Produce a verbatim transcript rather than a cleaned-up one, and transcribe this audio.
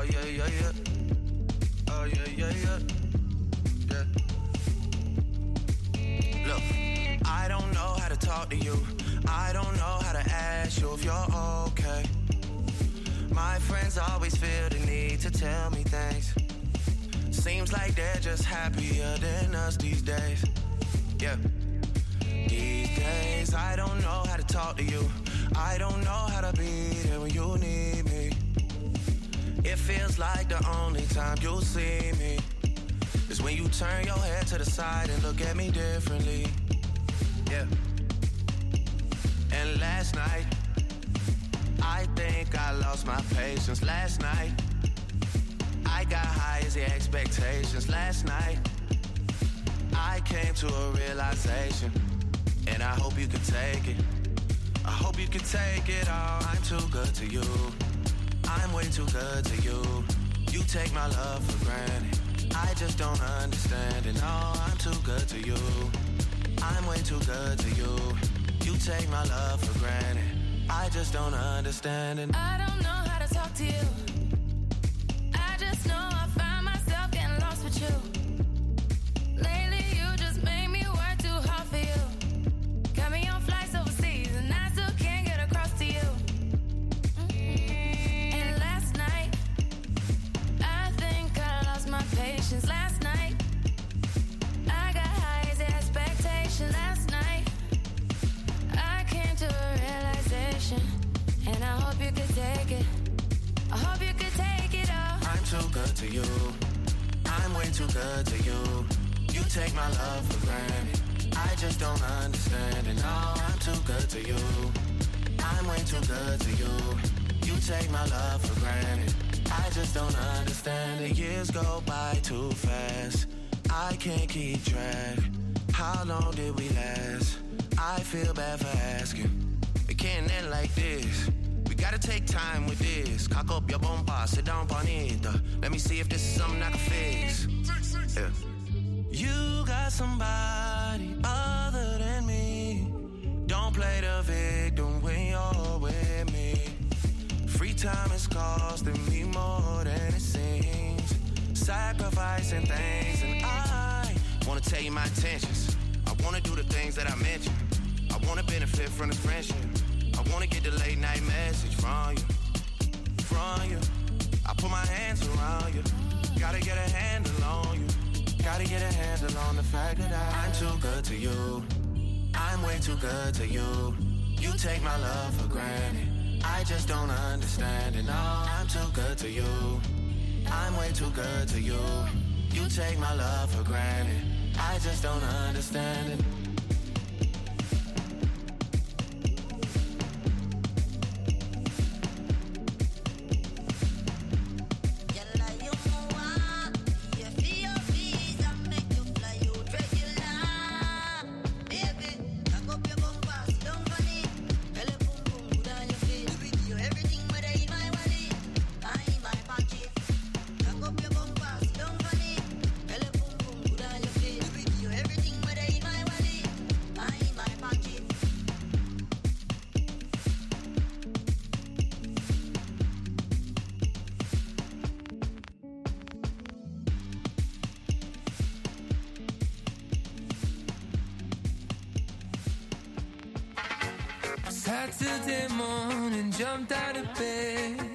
yeah, yeah, yeah. Oh, yeah, yeah, yeah. Yeah. Look, I don't know how to talk to you. I don't know how to ask you if you're okay. My friends always feel the need to tell me things. Seems like they're just happier than us these days. Yeah. These days, I don't know how to talk to you. I don't know how to be there when you need me. It feels like the only time you'll see me is when you turn your head to the side and look at me differently. Yeah. And last night, I think I lost my patience. Last night, I got high as the expectations. Last night, I came to a realization, and I hope you can take it. I hope you can take it all. I'm too good to you. I'm way too good to you. You take my love for granted. I just don't understand it. No, I'm too good to you. I'm way too good to you. You take my love for granted. I just don't understand it. I don't know how to talk to you. I just know I find myself getting lost with you. Lately you just made me work too hard for you. Got me on flights overseas and I still can't get across to you. And last night, I think I lost my patience. Last night, I got high as expectation. Last night, I came to a realization, and I hope you could take it. I hope you could take it all. I'm too good to you. I'm way too good to you. You take my love for granted. I just don't understand it. No, I'm too good to you. I'm way too good to you. You take my love for granted. I just don't understand it. Years go by too fast. I can't keep track. How long did we last? I feel bad for asking. It can't end like this. We gotta take time with this. Cock up your bumper, sit down on it. Let me see if this is something I can fix. Yeah. You got somebody other than me. Don't play the victim when you're with me. Free time is costing me more than it seems. Sacrificing things, and I wanna tell you my intentions. I wanna do the things that I mentioned. I wanna benefit from this friendship. I wanna get the late night message from you, from you. I put my hands around you. Gotta get a handle on you. Gotta get a handle on the fact that I, I'm too good to you. I'm way too good to you. You take my love for granted. I just don't understand it. No, I'm too good to you. I'm way too good to you. You take my love for granted. I just don't understand it. Saturday morning, jumped out of bed.